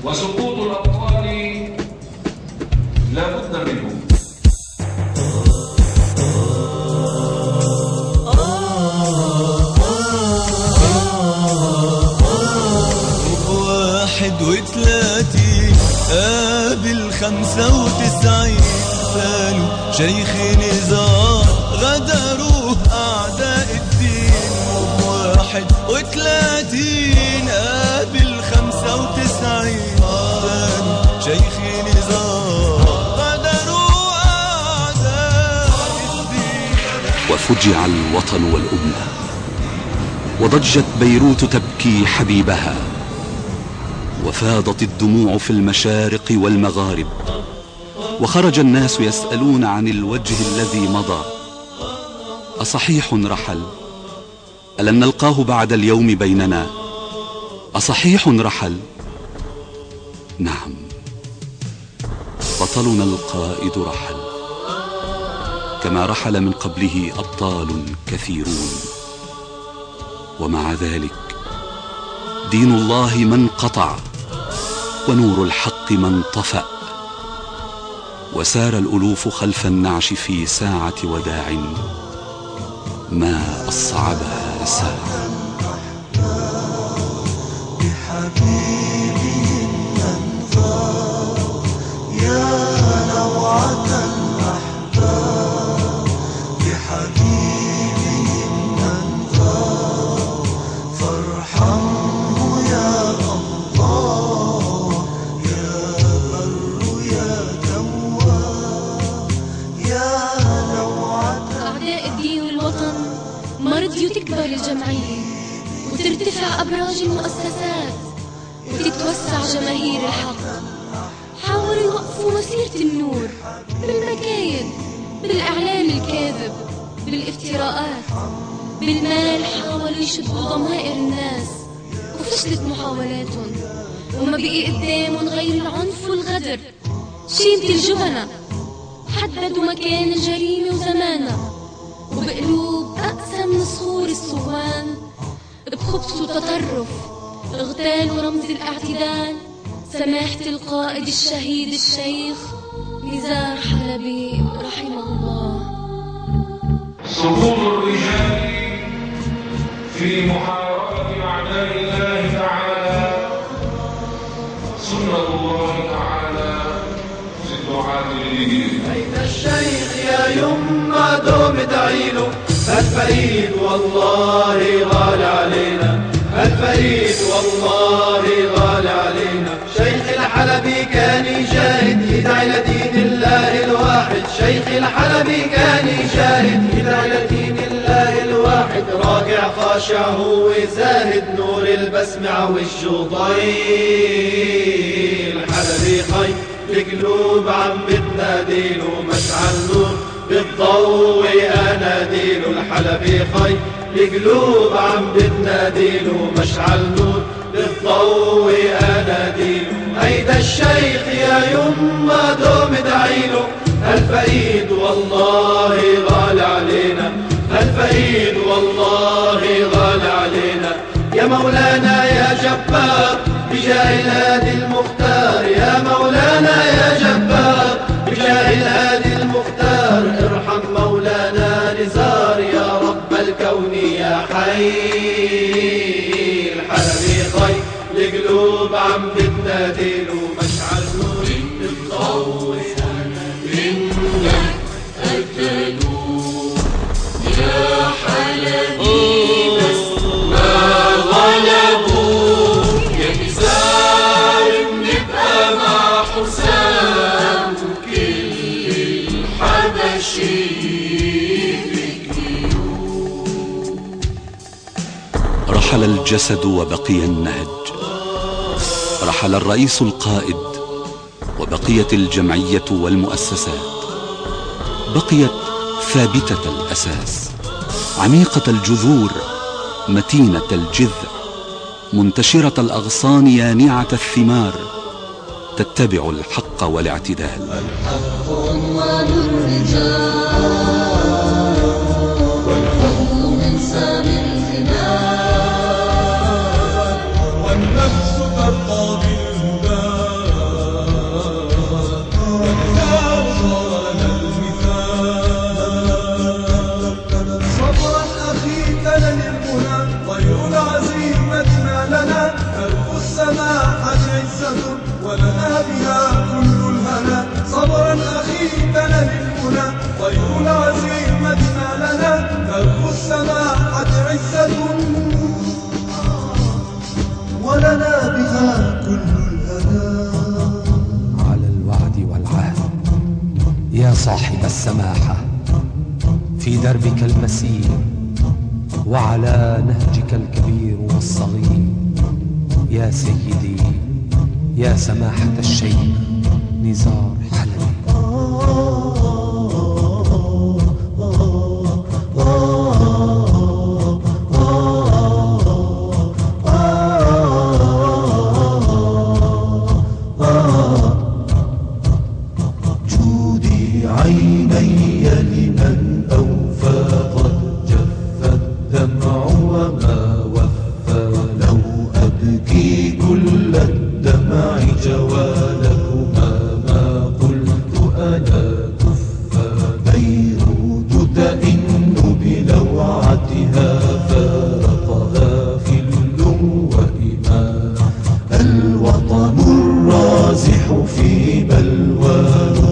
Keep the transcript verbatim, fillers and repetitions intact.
وسقوط الأبطال لا بد منه. واحد وثلاثين قابل خمسة وتسعين فانوا شيخ نزار غدروه أعداء الدين. واحد وثلاثين قابل خمسة وتسعين فانوا شيخ نزار غدروه أعداء الدين. وفجع الوطن والأمة، وضجت بيروت تبكي حبيبها، وفاضت الدموع في المشارق والمغارب، وخرج الناس يسألون عن الوجه الذي مضى. أصحيح رحل؟ ألن نلقاه بعد اليوم بيننا؟ أصحيح رحل؟ نعم، بطلنا القائد رحل، كما رحل من قبله أبطال كثيرون. ومع ذلك دين الله ما انقطع، ونور الحق ما انطفأ، وسار الألوف خلف النعش في ساعة وداع ما أصعبها ساعة. ما رضيوا تكبر الجمعية وترتفع أبراج المؤسسات وتتوسع جماهير الحق. حاولوا يوقفوا مسيرة النور بالمكايد، بالإعلام الكاذب، بالافتراءات، بالمال. حاولوا يشدوا ضمائر الناس وفشلت محاولاتهم، وما بقي قدامهم غير العنف والغدر. شيمة الجبنة حددوا مكان الجريمة وزمانها، وبقلوب أقسى من صخور الصوان بخبث وتطرف اغتالوا رمز الاعتدال، سماحة القائد الشهيد الشيخ نزار حلبي رحمه الله. سقوط الرجال في محاربة أعداء الله تعالى سنة الله تعالى في الدعاة إليه. أين الشيخ يا يما دوم ادعيله، الفريد والله غالي علينا، الفريد والله غالي علينا. شيخ الحلبي كان يجاهد يدعي لدين الله الواحد، شيخ الحلبي كان يجاهد يدعي لدين الله الواحد. راكع خاشع هو زاهد، نور البسمع والشوطين. الحلبي خي القلوب عم بتناديله، مشعل نور بالضوء اناديله. الحلبي خي القلوب عم بتناديله، مشعل نور بالضوء اناديله. هيدا الشيخ يا يما دوم ادعيله، الفريد والله غالي علينا، الفريد والله غالي علينا. يا مولانا يا جبار بجاه الهادي المختار، يا مولانا يا جبار بجاه الهادي المختار. ارحم مولانا نزار يا رب الكون يا حي. الحلبي خي القلوب عم بتناديله، مشعل نور بالضوء إنك قتلوا يا حلبي بس ما غلبوا. يا نزار بنبقى مع حسام وكل الحبشي بكيو. رحل الجسد وبقي النهج، رحل الرئيس القائد وبقيت الجمعية والمؤسسات، بقيت ثابتة الأساس، عميقة الجذور، متينة الجذع، منتشرة الأغصان، يانعة الثمار، تتبع الحق والاعتدال. الحق عنوان الرجال، والحب من سامي الخلال، والنفس ترقى بالهدى. عزة ولنا بها كل الهنا. صبرا أخي بلد المنى طير العزيمة ما لنا درب السماحة عزة ولنا بها كل الهنا. على الوعد والعهد يا صاحب السماحة في دربك المسير وعلى نهجك الكبير والصغير يا سيدي يا سماحة الشيخ نزار حلبي. جودي عيني لمن أوفى قد جف الدمع وما وفى. لو أبكي كل الدمع جوالهما ما قلت أنا كفى. بيروت تئن بلوعتها فارقها في اللوء ما. الوطن الرازح في بلواه